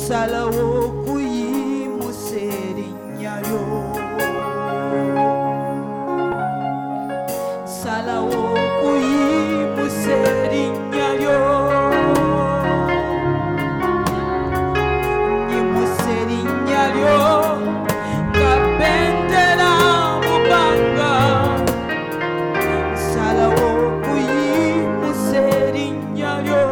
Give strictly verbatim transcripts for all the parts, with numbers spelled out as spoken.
salawo kuyimusa erinnya lyo salawo kuyimusa erinnya lyo nyimusa erinnya lyo kabendera mu bbanga salawo kuyimusa erinnya lyo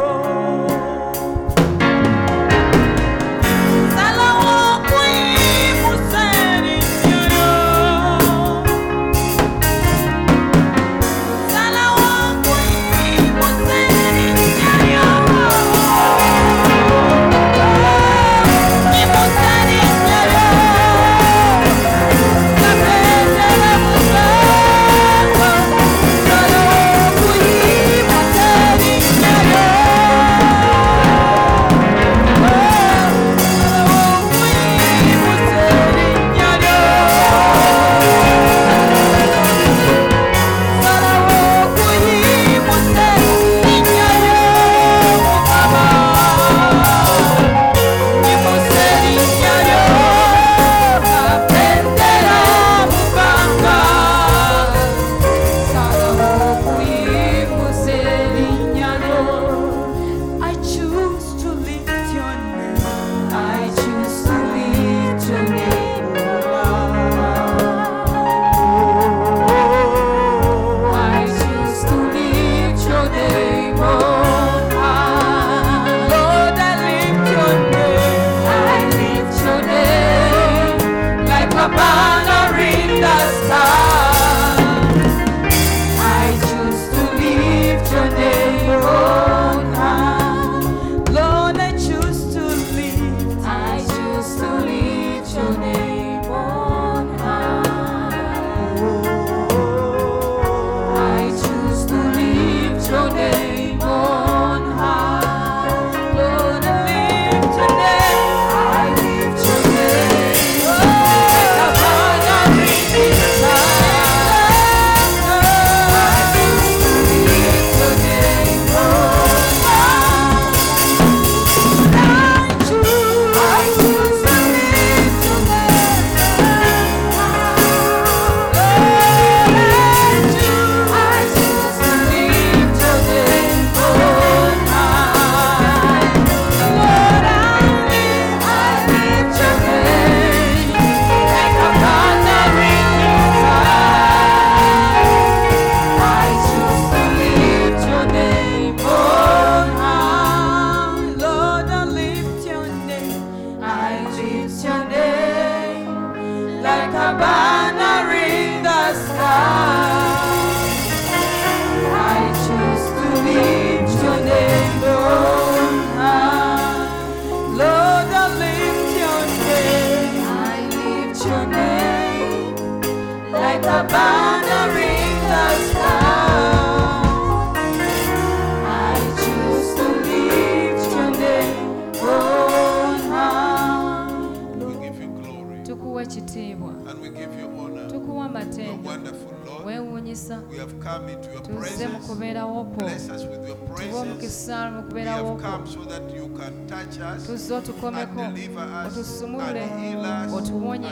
tuzze otukomeko otusumule otuwonye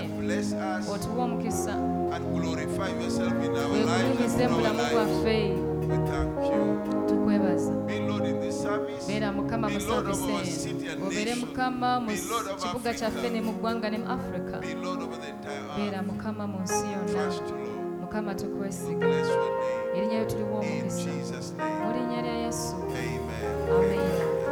otuwa omukisa weegulumize mu bulamu bwaffe tukwebaza beera mukama mu saavisi obeere mukama mu kibuga kyaffe ne mu ggwanga ne mu africa beera mukama mu nsi yonna mukama tukwesiga erinnya lyo tuliwo omukisa mu linnya lya yesu amen.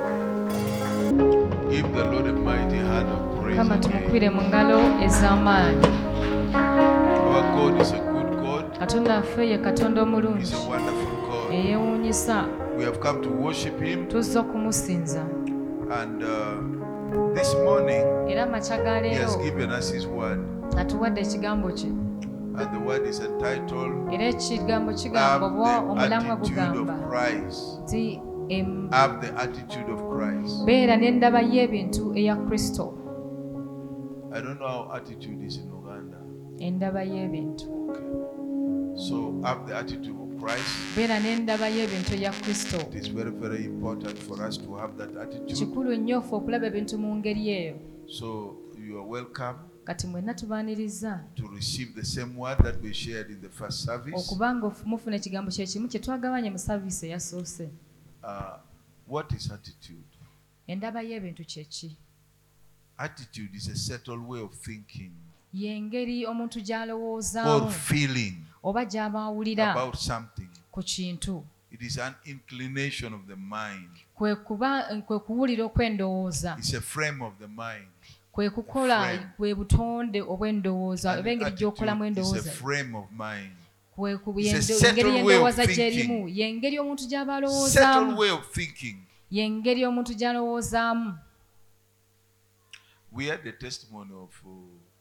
Give the Lord a mighty hand of praise. Kama tumukwire mu ngalo ez'amaanyi. Our God is a good God. Katonda affe ye Katonda omulungi. He's a wonderful God. Eyeewuunyisa. We have come to worship Him. Tuzze okumusinza. And uh, this morning, era amakya ga He has leero given us His word. atuwadde ekigambo kye. And the word is entitled, era ekigambo kigamba bwa omulamwa gugamba ti have the attitude of Christ. beera n'endaba y'ebintu eya Kristo. I don't know how attitude is in Uganda. Endaba y'ebintu. Okay. So have the attitude of Christ. beera n'endaba y'ebintu ebya Kristo. It is very, very important for us to have that attitude. Kikulu nnyo ffe okulaba ebintu mu ngeri eyo. So you are welcome Kati mwenna tubaaniriza to receive the same word that we shared in the first service. okubanga mufuna ekigambo kye kimu kye twagabanye mu saviisi eyasoose. Uh, what is attitude? Endaba y'ebintu kye ki? Attitude is a settled way of thinking Y'engeri omuntu or gy'alowoozaamu feeling oba gy'abaawulira about something. ku kintu. It is an inclination of the mind. Kwe kuba kwe kuwulira okw'endowooza. It's a frame of the mind. Kwe kukola Frame. bwe butonde obw'endowooza And oba engeri gy'okolamu attitude is a endowooza. frame of mind. Kwe ku It's a yendo- settled engeri way of y'endowooza thinking. gy'erimu y'engeri omuntu gy'aba Settled alowoozaamu. way of thinking. Y'engeri omuntu gy'alowoozaamu. We had the testimony of uh,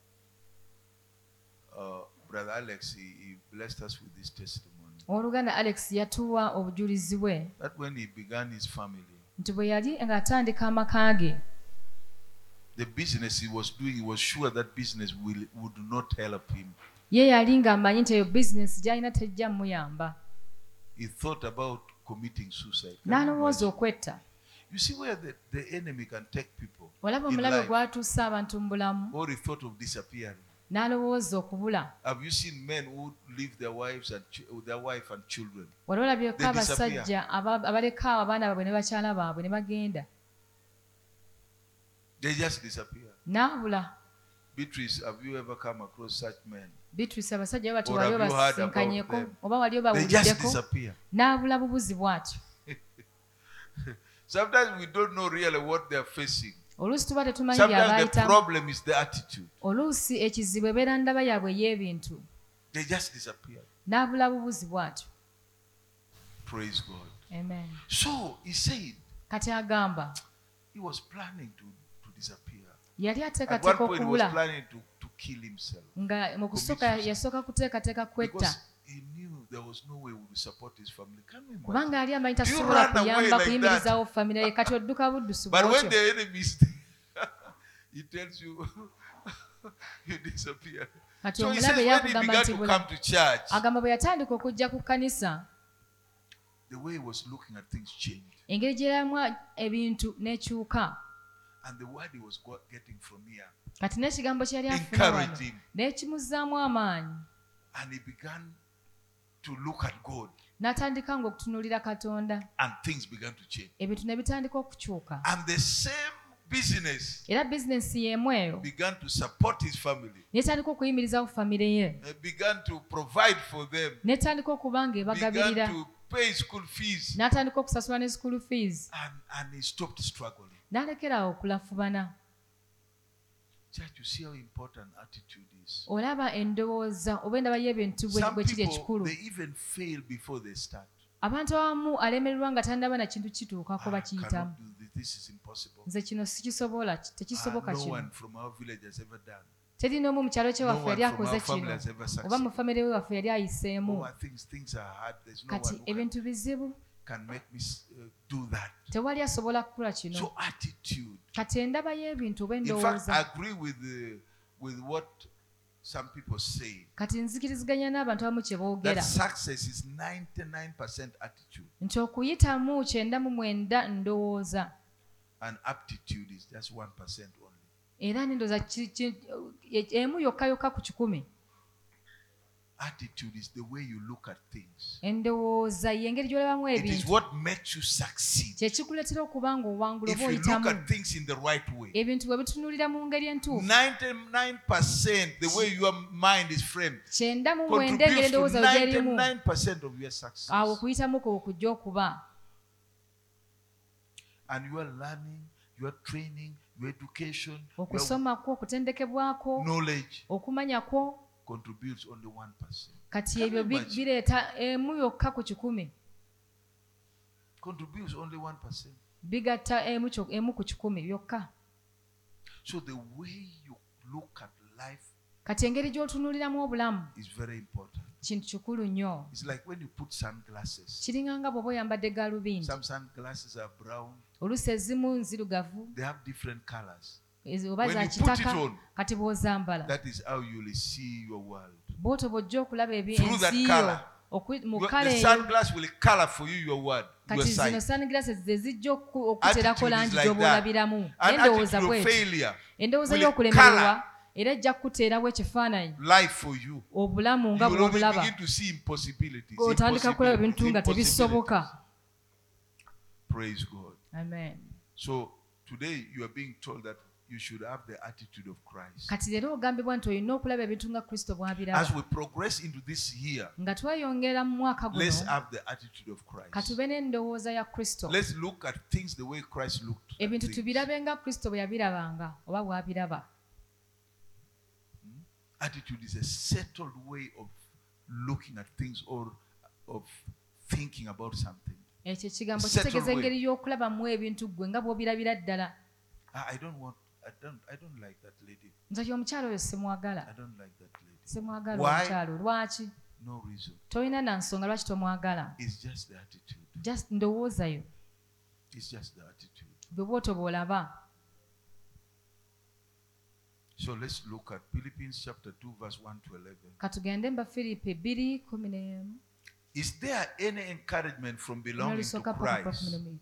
uh, Brother Alex. He, he blessed us with this testimony. Owooluganda Alex yatuwa obujulizi bwe That when he began his family, nti bwe yali ng'atandika amaka ge, the business he was doing, he was sure that business will, would not help him. ye yali ng'amanyi nti eyo bizinesi gy'alina tejja muyamba. He thought about committing suicide. Can you N'alowooza imagine? okwetta. You see where the, the enemy can take people Olaba in omulabe life. gw'atuusa abantu mu bulamu, Or he thought of disappearing. n'alowooza okubula. Have you seen men who leave their wives and ch- their wife and children? Wali olabyeko They disappear. abasajja aba- abaleka awo abaana baabwe ne bakyala baabwe ne bagenda. They just disappear. N'abula. Beatrice, have you ever come across such men? Beatrice abasajja be bati Or wali have you heard obasinkanyeko about them? oba wali They just obawuliddeko, disappear. n'abula bubuzi bw'atyo. Sometimes we don't know really what they're facing. Oluusi tuba tetumanyi Sometimes the by'abayitamu. problem is the attitude. Oluusi ekizibu ebeera ndaba yaabwe y'ebintu. They just disappear. N'abula bubuzi bw'atyo. Praise God. Amen. So he said Kati agamba he was planning to, to disappear. yali At one ateekateeka point he was okubula planning to, to kill himself. nga mu kusooka Commit suicide. yasooka kuteekateeka kwetta Because he knew there was no way he would support his family. Can you imagine? kubanga yali amanyi Do you tasobola run away kuyamba like kuyimirizaawo famire ye kati odduka buddusi But when bw'otyo. the enemy is he tells you you disappear. Kati So he omulabe says when he yakugamba began nti to bula come to church, agamba bwe yatandika okujja ku kkanisa the way he was looking at things changed. engeri gye yalamu ebintu n'ekyuka. And the word he was go- getting from here Kati n'ekigambo kye yali afuna wano encouraged him. n'ekimuzzaamu amaanyi. And he began to look at God. N'atandika ng'okutunuulira Katonda. And things began to change. Ebintu ne bitandika okukyuka. And the same business Era bizinesi y'emu eyo began to support his family. n'etandika okuyimirizaawo famire ye. He began to provide for them. N'etandika okuba ng'ebagabirira. Began to pay school fees. N'atandika okusasula ne school fees. And, and he stopped struggling. N'alekeraawo okulafubana. Church, you see how important attitude is. Olaba endowooza oba endaba y'ebintu bwe Some bwe kiri people, ekikulu. they even fail before they start. Abantu abamu alemererwa nga tannaba na kintu kituukako I bakiyitamu. cannot do this. This is impossible. Nze kino sikisobola, Ah, tekisoboka no kino. one from our village has ever done. Teri n'omu mu kyalo kye No waffe one yali from akoze our family kino. has ever Oba mu succeeded. famire we waffe yali ayiseemu. Oh, I think things are hard. There's no Kati one who can, ebintu bizibu, can make me s- uh, do that. tewali asobola kukola kino. So attitude. Kati endaba y'ebintu oba In fact, endowooza. I agree with the, with what some people say. Kati nzikiriziganya n'abantu abamu kye boogera. That success is ninety-nine percent attitude. Nti okuyitamu kyenda mu mwenda ndowooza. And aptitude is just one percent only. Era n'endowooza ki- ki- emu yokka yokka ku kikumi. Attitude is the way you look at things. Endowooza y'engeri gy'olabamu It is ebintu. what makes you succeed. Kye kikuleetera okuba ng'owangula If oba you look oyitamu. at things in the right way. Ebintu bwe bitunuulira mu ngeri entuufu. ninety-nine percent the way your mind is framed Kyenda mu mwenda engeri contributes to endowooza we gy'erimu. ninety-nine percent of your success. Awo okuyitamu kwe okujja okuba. And you are learning, you are training, your education, your Okusoma kwo, okutendekebwako, knowledge okumanya kwo, contributes only one percent. kati Can you ebyo bi- imagine? bireeta emu yokka ku kikumi. Contributes only one percent. Bigatta emu kyo- emu ku kikumi byokka. So the way you look at life Kati engeri gy'otunuuliramu obulamu is very important. kintu kikulu nnyo. It's like when you put sunglasses. Kiringa nga bw'oba oyambadde gaalubindi. Some sunglasses are brown. Oluusi ezimu nzirugavu, They have different colors. ezo oba When za you put it kitaka, on, kati bw'ozambala. that is how you will see your world. Bw'otyo bw'ojja okulaba Through that ensi yo colour. Oku- mu Your- kale The eyo sunglass will color for you your word, your kati zino sight. sunglasses ze zijja oku- okuterako Attitude is langi like gy'oba that. olabiramu An n'endowooza attitude of bw'eti failure endowooza will y'okulemererwa era ejja kukuteerawo ekifaananyi life for you. obulamu You nga will only bw'obulaba begin to see impossibilities. otandika kulaba Impossibilities, ebintu nga impossibilities. tebisoboka. Praise God. Amen. So today you are being told that you should have the attitude of Christ. kati leero ogambibwa nti olina okulaba ebintu nga kristo bw'abiraba. As we progress into this year, nga tweyongera mu mwaka let's guno have the attitude of Christ. katube n'endowooza ya kristo. Let's look at things the way Christ looked at ebintu things. tubirabe nga kristo bwe yabirabanga oba bw'abiraba. Attitude is a settled way of looking at things or of thinking about something. ekyo ekigambo Settled kitegeeza way. engeri y'okulabamu ebintu ggwe nga bw'obirabira ddala. I I don't want, I don't, I don't like that lady. nze omukyalo oyo simwagala I don't like that lady. simwagala Why? omukyalo lwaki No reason. tolina na nsonga lwaki tomwagala. It's just the attitude. just ndowoozayo It's just the attitude. bwe bw'otyo bw'olaba. So let's look at Philippians chapter two, verse one to eleven. katugende mu Bafiripi bbiri kumi n'emu. Is there any encouragement from belonging to N'olusooka paka Christ? kumi n'emu.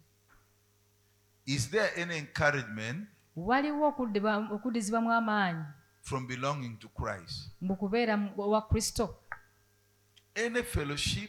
Is there any encouragement waliwo okuddibwa- okuddizibwamu amaanyi from belonging to Christ? mu kubeera mu- wa kristo. Any fellowship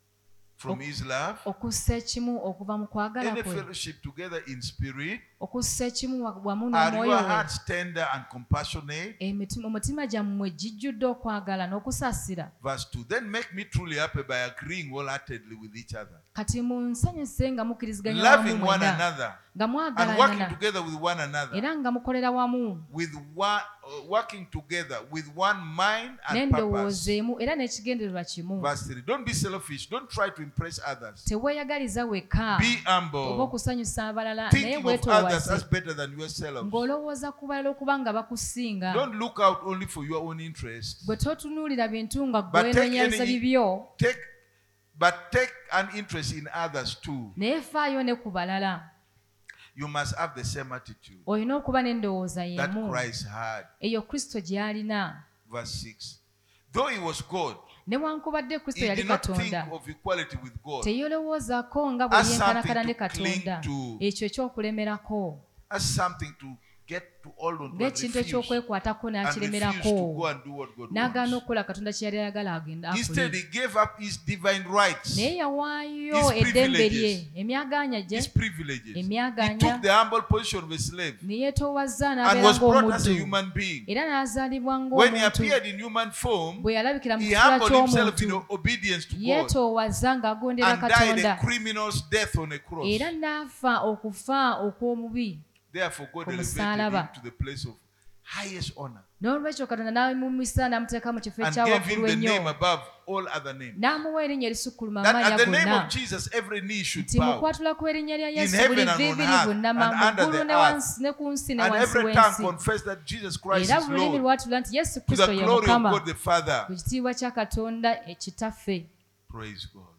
from Ok- His love? okussa ekimu okuva mu kwagala Any kwe. fellowship together in spirit? okussa ekimu wa- wamu Are n'omwoyo your we. hearts tender and compassionate? Emitima- omutima gyammwe gijjudde okwagala n'okusaasira. Verse two. Then make me truly happy by agreeing wholeheartedly with each other, kati munsanyuse nga mukkiriziganya wamu loving one mwena another, nga and working mwagalagana together with one another, era nga mukolera wamu with one, uh, working together with one mind and n'endowooza purpose. emu era n'ekigendererwa kimu. Verse three. Don't be selfish. Don't try to impress others. teweeyagaliza wekka Be oba humble. okusanyusa abalala naye Thinking of others as bwetoowaze better than yourself. ng'olowooza ku balala okuba nga bakusinga. Don't look out only for your own interest. bwe totunuulira bintu nga But take gwenenyeza any- bibyo Take, but take an interest in others too. naye faayo ne ku balala. You must have the same attitude olina okuba n'endowooza that y'emu Christ had. eyo kristo gye yalina. Verse six. Though he was God, newankubadde kristo he yali did not think katonda of equality with God teyolowoozaako nga bwe as yenkanakana something ne to cling katonda to. ekyo ekyokulemerako as something to get to hold on to and ng'ekintu refuse, ekyokwekwatako and refuse to n'akiremerako go and do what God n'agaana wants. okukola katonda kye yali ayagala agenda Instead, akole. he gave up his divine rights, naye yawaayo His eddembe lye privileges. emyagaanya gye his privileges. He emyagaanya took the humble position of a slave ne yeetoowaza and n'abeera was brought as a ng'omuddu human being. era n'azaalibwa When he ng'omuntu. appeared in human form, bwe yalabikira mu he kikula humbled himself in ky'omuntu obedience to God yeetoowaza ng'agondera and died katonda a criminal's death on a cross. era n'afa okufa okw'omubi. Therefore, God Ku elevated musaalaba. him to the place of highest honor n'olwekyo katonda n'amumisa n'amuteeka mu kifo and gave him ekyawagulu the name ennyo above all other names. n'amuwa erinnya erisukkuluma That amaanyi at the name gonna of Jesus, every knee should nti mu bow, kwatula kw'erinnya lya yesu heaven buli and on viiviri earth bunnama and mu under ggulu the ne earth, wansi ne ku nsi ne and wansi every tongue w'ensi confess that Jesus Christ era is buli lulimi Lord, lwatula nti yesu to kristo the ye glory of mukama God the Father. ku kitiibwa kya katonda ekitaffe. Praise God.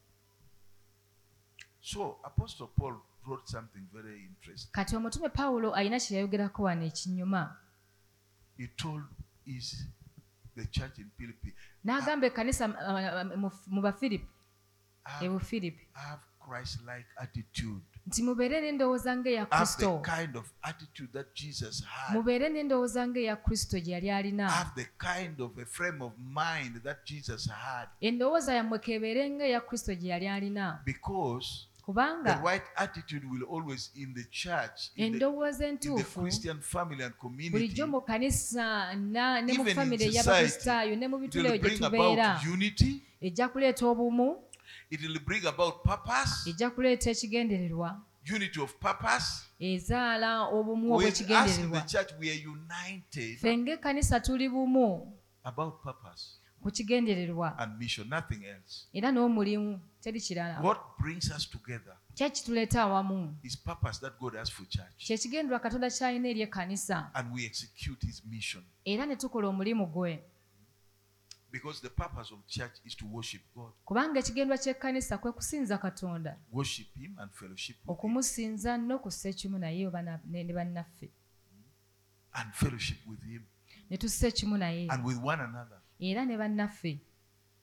So, Apostle Paul wrote something very interesting. kati omutume pawulo alina kye yayogerako wano ekinyuma. He told his the church in Philippi, n'agamba ekkanisa uh, mu- mu bafiripi e have, bufiripi have Christ-like attitude. nti mubeere n'endowooza ng'eya Have the kristo kind of attitude that Jesus had. mubeere n'endowooza ng'eya kristo gye yali alina. Have the kind of a frame of mind that Jesus had. endowooza yammwe kebeere ng'eya kristo gye yali alina Because the kubanga right attitude will always in the church, in the, endowooza in the entuufu Christian family and community, bulijjo mu kanisa na- ne mu Even in famire society, ey'abakristaayo ne mu it bitule will gye bring tubeera about unity, ejja kuleeta obumu, it will bring about purpose, ejja kuleeta ekigendererwa, unity of purpose. ezaala obumu With us in the obw'ekigendererwa. church, we are united ffe ng'ekkanisa tuli bumu about purpose ku kigendererwa and mission, nothing else. era n'omulimu teri kirala. What brings us together kye kituleeta awamu is purpose that God has for church, kye kigendererwa katonda ky'alina eri ekkanisa and we execute His mission. era ne tukola omulimu gwe. Because the purpose of church is to worship God, kubanga ekigendwa ky'ekkanisa kwe kusinza katonda, worship Him and fellowship with Him, okumusinza n'okussa ekimu naye oba na- ne ne bannaffe, and fellowship with Him ne tussa ekimu naye and with one another. era ne bannaffe.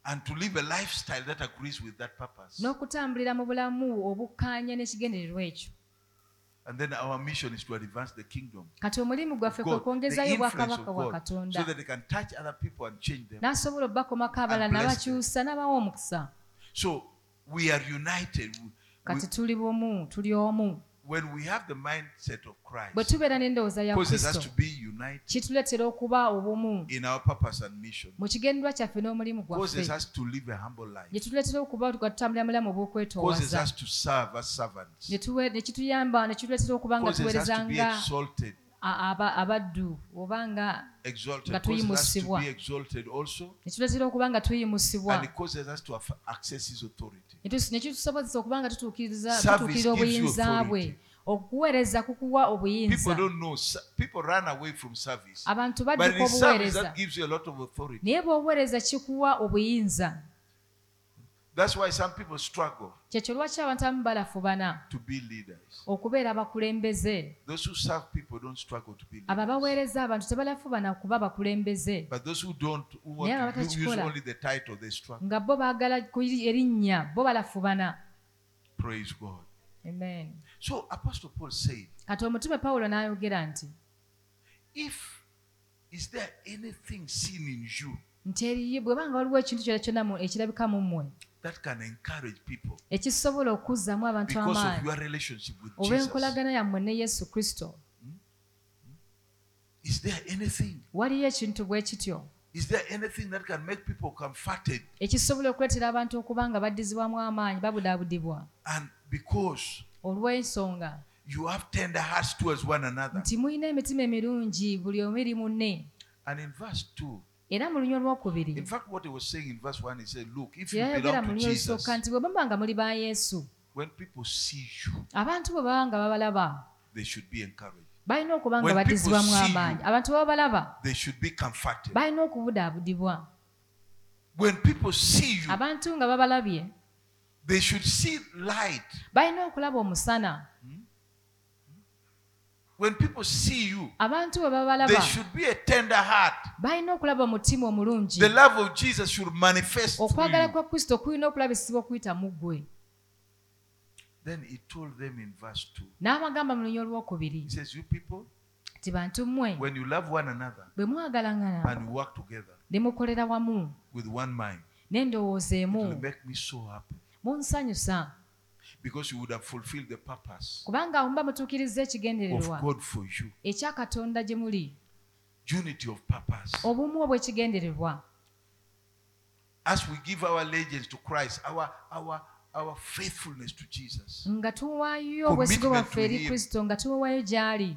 and to live a lifestyle that agrees with that purpose. n'okutambulira mu bulamu obukkaanya n'ekigendererwa ekyo. And then our mission is to advance the kingdom kati omulimu gwaffe of kwe God, the kwongezaayo influence bwakabaka of bwa God, katonda so that they can touch other people and change them. n'asobola obbakomako abalala And bless them. n'abakyusa n'abawa omukisa. So we are united. We- kati tuli bumu tuli omu when we have the mindset of Christ, bwe tubeera n'endowooza ya causes us kristo to be united kituleetera okuba obumu in our purpose and mission, mu kigendererwa kyaffe n'omulimu causes gwaffe us to live a humble gye life, tuleetera okuba nga tutambulira mulamu causes obw'okwetoowaza us to serve as servants, ne tuwe- ne kituyamba ne kituleetera okuba nga causes us to be tuweerezanga exalted, a- aba- abaddu oba nga exalted, nga causes us to tuyimusibwa. be exalted also, ne kituleetera okuba nga tuyimusibwa and it causes us to have access His authority. ne tu- ne kitusobozesa okuba nga tutuukiriza Service tutuukirira gives you obuyinza bwe authority. okuweereza kukuwa People obuyinza. don't know. Sa- People run away from service, abantu but badduka in service obuweereza that gives you a lot of authority. naye bw'obuweereza kikuwa obuyinza. That's why some people struggle kyekyo lwaki abantu abamu balafubana to be leaders. okubeera abakulembeze. Those who serve people don't struggle to be abo leaders. abaweereza abantu tebalafubana kuba bakulembeze, But those who don't, who Naye want to use abatakikola. only the title, they struggle. nga bo baagala ku erinnya bo balafubana. Praise God. Amen. So Apostle Paul said, kati omutume Pawulo n'ayogera nti if is there anything seen in you nti eriye bwe banga waliwo ekintu kyonna kyonna mu- ekirabika mu mmwe that can encourage people ekisobola okuzzaamu abantu because of amaanyi your relationship with oba Jesus, enkolagana yammwe ne Yesu Kristo, is there anything? waliyo ekintu bwe kityo Is there anything that can make people comforted? ekisobola okuleetera abantu okuba nga baddizibwamu amaanyi babudaabudibwa And because olw'ensonga you have tender hearts towards one another. nti mulina emitima emirungi buli omu eri munne. And in verse two, Era mu lunywa olwokubiri in fact, what he was saying in verse one, he said, look, if you yayogera belong mu to lunywa Jesus, olusooka nti bwe baba nga muli ba Yesu, when people see you, abantu bwe baba nga babalaba they should be encouraged. balina okuba nga When people baddizibwamu see amaanyi. you, abantu bwe babalaba They should be comforted. balina okubudaabudibwa. When people see you, abantu nga babalabye they should see light. balina okulaba omusana. When people see you, abantu bwe there babalaba should be a tender heart. balina okulaba omutima omulungi. The love of Jesus should manifest through okwagala you. kwa Kristo kulina okulabisibwa okuyita mu ggwe. Then he told them in verse two, N'abagamba mu lunywa olwokubiri he says, you people, nti bantu mmwe when you love one another bwe mwagalangana and you work together ne mukolera wamu with one mind, n'endowooza it emu, will make me so happy munsanyusa because you would have fulfilled the purpose kubanga muba mutuukiriza of ekigendererwa God for you. ekya Katonda gye muli, Unity of purpose. obumu obw'ekigendererwa. As we give our allegiance to Christ, our our our faithfulness to Jesus, nga tuwaayo obwesigwa Commitment bwaffe to eri him. Kristo, nga tuwaayo gy'ali,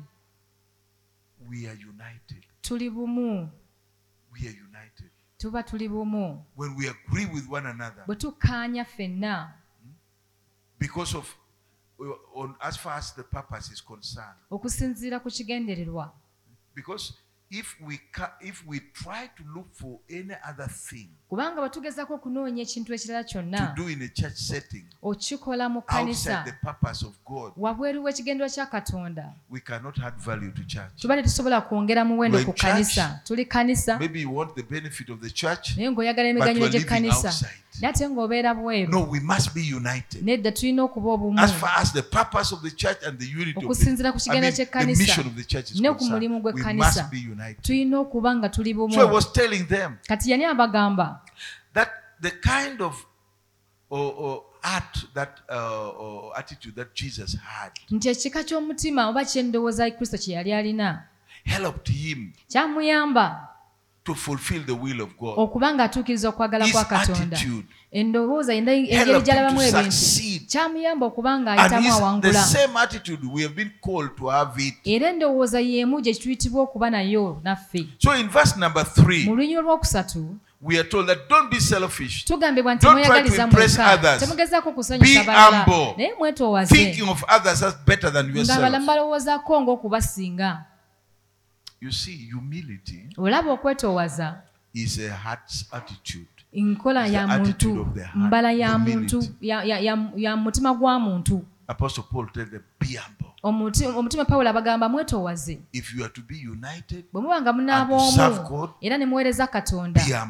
we are united. tuli bumu, We are united. tuba tuli bumu When we agree with one another, bwe tukkaanya ffenna because of uh, on as far as the purpose is concerned. okusinziira ku kigendererwa. Because if we ca- if we try to look for any other thing Kubanga bwe tugezaako okunoonya ekintu ekirala to kyonna do in a church setting okikola mu outside kkanisa the purpose of God, wabweru w'ekigendererwa kya Katonda, we cannot add value to church. tuba tetusobola kwongera muwendo We're ku in church. kkanisa. Tuli kkanisa Maybe you want the benefit of the church, naye ng'oyagala but emiganyulo we're living gy'ekkanisa, outside. naye ate ng'obeera bweru. No, we must be united. Nedda tulina okuba obumu As far as the purpose of the church and the unity of okusinziira ku the, I kigendererwa mean, the ky'ekkanisa mission of the church is ne ku mulimu concerned, we gw'ekkanisa, must be united. tulina okuba nga tuli So I bumu. was telling them Kati yani abagamba that the kind of or, or art that uh, or attitude that Jesus had nti ekika ky'omutima oba ky'endowooza Kristo kye yali alina helped him kyamuyamba to fulfill the will of God. okuba ng'atuukiriza okwagala His kwa Katonda. attitude Endowooza engeri helped him gy'alabamu to ebintu succeed. kyamuyamba okuba And ng'ayitamu his, the awangula. same attitude we have been called to have it. Era endowooza y'emu gye tuyitibwa okuba nayo naffe. So in verse number three, Mu lunywa olwokusatu we are told that don't be selfish, tugambibwa nti Don't try to mweyagaliza impress mweka, others. temugezaako kusanyusa Be balala, humble. naye mwetoowaze thinking of others as better than ng'abalala yourself. balowoozaako ng'okubasinga. You see, humility Olaba okwetoowaza is a heart's attitude. nkola It's ya the attitude muntu, of the heart, mbala ya humility. muntu, ya- ya- ya- ya mutima gwa muntu. Apostle Paul tells them, be humble. Omuti- omutima Pawulo abagamba mwetoowaze. If you are to be united, Bwe muba nga munaaba And to serve omu God, era ne muweereza Katonda, be humble.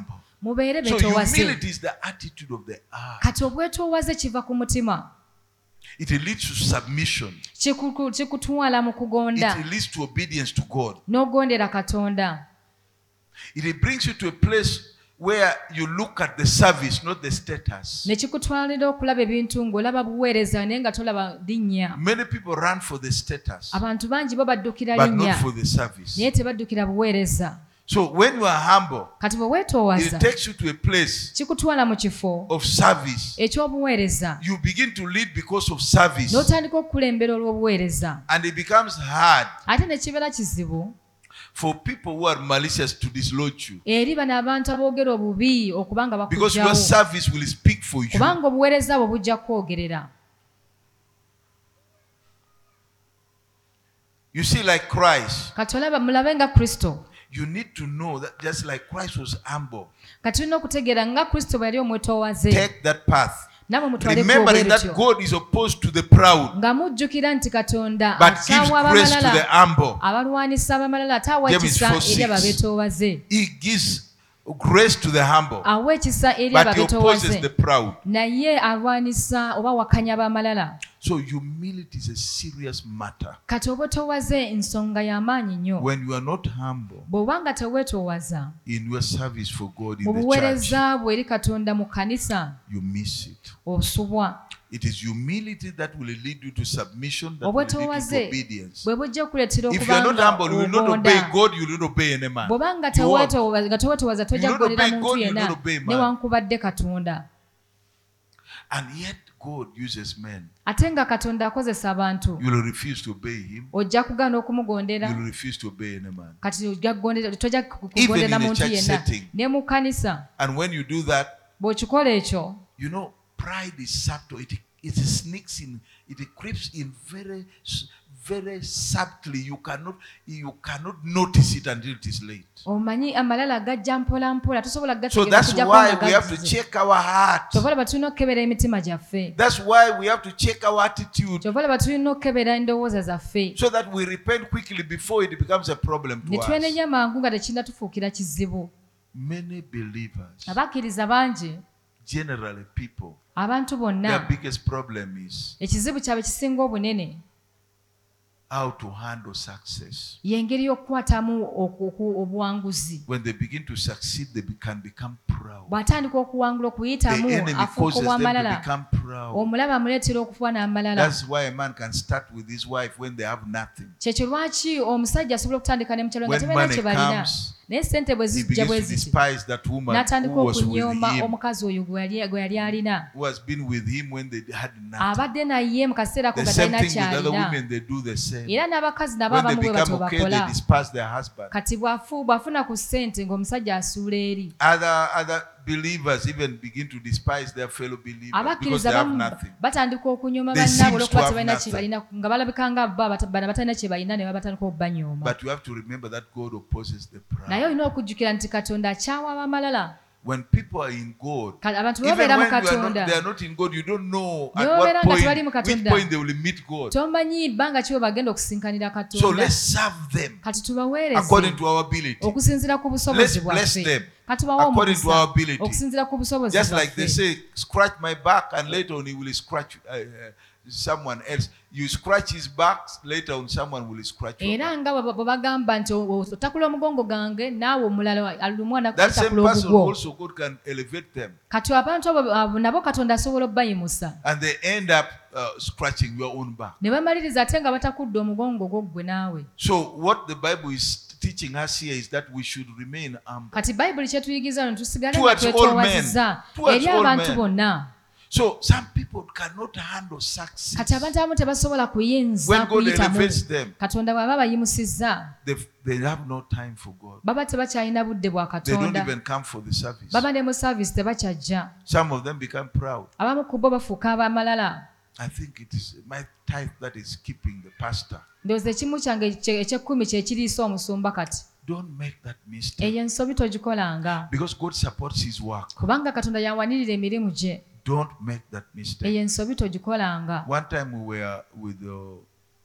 mubeere So beetoowaze. humility is the attitude of the heart. Kati obwetoowaze kiva ku mutima. It leads to submission. Kiku- Kikutwala mu kugonda. It leads to obedience to God. N'ogondera Katonda. It brings you to a place where you look at the service, not the status. Ne kikutwalira okulaba ebintu ng'olaba buweereza naye nga tolaba linnya. Many people run for the status, Abantu bangi bo baddukira but not linnya for the service. naye tebaddukira buweereza. So when you are humble, Kati bwe weetoowaza it takes you to a place kikutwala mu kifo of service. eky'obuweereza. You begin to lead because of service, N'otandika okukulembera olw'obuweereza. and it becomes hard Ate ne kibeera kizibu for people who are malicious to dislodge you, eri bano abantu aboogera obubi okuba nga because your bakuggyawo. service will speak for you. Kubanga obuweereza bwo bujja kwogerera. You see, like Christ, Kati olaba mulabe nga Kristo. you need to know that just like Christ was humble, Kati tulina okutegeera nga Kristo bwe yali omwetoowaze. take that path. Namwe mutwale Remembering that God is opposed to the proud, nga mujjukira nti Katonda but gives akyawa grace to the abamalala, humble. abalwanisa abamalala ate awa James ekisa four eri six. ababeetoowaze. He gives grace to the humble, Awa ekisa eri but he opposes ababeetoowaze the proud. naye alwanisa oba wakanya abamalala. So humility is a serious matter. Kati obwetoowaze nsonga y'amaanyi nnyo. When you are not humble Bw'oba nga teweetoowaza in your service for God in mu the church, buweereza bwe eri Katonda mu kkanisa you miss it. osubwa. It is humility that will lead you to submission, that will lead you to Obwetoowaze obedience. bwe bujja okuleetera If you are not okuba humble, you will not obey ogonda. God, you will not obey any man. Bw'oba nga You won't. teweetoowaza nga teweetoowaza tojja You will not kugoberera obey muntu God, you will yenna not obey man. newankubadde Katonda. And yet God uses men. Ate nga Katonda akozesa abantu You will refuse to obey him. ojja kugaana You okumugondera. will refuse to obey any man. Kati ojja kugondera tojja Even kugondera in a muntu church yenna setting. ne mu kkanisa. And when you do that, Bw'okikola ekyo you know, pride is subtle. It, it sneaks in. It creeps in very, very subtly. You cannot, you cannot notice it until it is late. omanyi amalala gajja mpola mpola tosobola So gategeera that's kujja why kubanga we have to gazze. check our heart. Kyova laba tulina okukebera emitima gyaffe. That's why we have to check our attitude, Kyova laba tulina okukebera endowooza zaffe. so that we repent quickly before it becomes a problem Ne to us. twenenya mangu nga tekirina tufuukira kizibu. Many believers, Abakkiriza bangi, generally people, abantu their bonna, biggest problem is ekizibu kyabwe kisinga obunene how to handle success. y'engeri y'okukwatamu oku- oku- obuwanguzi. When they begin to succeed, they be- can become proud. Bw'atandika okuwangula okuyitamu The enemy afuuka causes them to obwamalala. become proud. Omulaba amuleetera okufa n'amalala. That's why a man can start with his wife when they have nothing. Kyekyo lwaki omusajja asobola okutandika ne mukyalo nga When tebalina money kye balina. comes, Naye ssente bwe He zijja begins bwe to ziti despise that woman n'atandika who was with okunyooma him, omukazi oyo gwe yali gwe yali alina. who has been with him when they had nothing. Abadde naye mu kaseera ako The nga same talina thing with other kyalina. women, they do the same. Era n'abakazi nabo When they abamu bwe batyo become okay, they bakola. despise their husband. Kati bwafu bwafuna ku ssente ng'omusajja asuula eri. Other other believers even begin to despise their fellow believers because Abakkiriza they have bamu nothing. batandika okunyooma They bannaabwe seems olw'okuba to have tebalina nothing. kye balina nga balabika nga bo abata- bano batalina kye balina ne batandika okubanyooma. But you have to remember that God opposes the Naye proud. olina okujjukira nti Katonda akyawa abamalala. When people are in God, Kati abantu even babeera when mu you are not, Katonda they are not in God, you don't know at Ne what babeera nga tebali mu point, which Katonda. point they will meet God. tomanyi bbanga ki bwe bagenda okusinkanira So Katonda. let's serve them Kati tubaweereze according to our ability. okusinziira ku busobozi Let's bless bwaffe. them Kati tubawe according to our omukisa ability. okusinziira ku busobozi Just like they bwaffe. say, scratch my back, and later on he will scratch uh, uh, someone else. You scratch his back, later on someone will scratch your Era back. nga bwe bwe bagamba nti o- o- otakula omugongo gange naawe omulala alumu That same anakutakula person ogugwo. also, God can elevate them, Kati abantu abo abo nabo Katonda asobola obbayimusa and they end up uh, scratching your own back. ne bamaliriza ate nga batakudde omugongo gwo ggwe naawe. So what the Bible is teaching us here is that we should remain humble. Kati Bayibuli kyetuyigiza no tusigale nga Towards all twetoowaziza men. Towards eri all abantu men. bonna. So some people cannot handle success. Kati abantu abamu tebasobola kuyinza When God kuyitamu. elevates them, Katonda bw'aba bayimusizza they they have no time for God. baba tebakyalina budde bwa They don't Katonda. even come for the service. Baba ne mu service tebakyajja. Some of them become proud. Abamu ku bo bafuuka abamalala. I think it is my tithe that is keeping the pastor. Ndowooza ekimu kyange ekye- eky'ekkumi kye kiriisa omusumba kati. Don't make that mistake. Eyo ensobi togikolanga. Because God supports his work. Kubanga Katonda yawanirira emirimu gye. Don't make that mistake. Eyo ensobi togikolanga. One time we were with uh,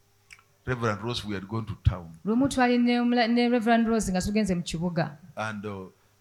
Reverend Rose, we had gone to town. Lumu twali ne omula- ne Reverend Rose nga tugenze mu kibuga. And uh,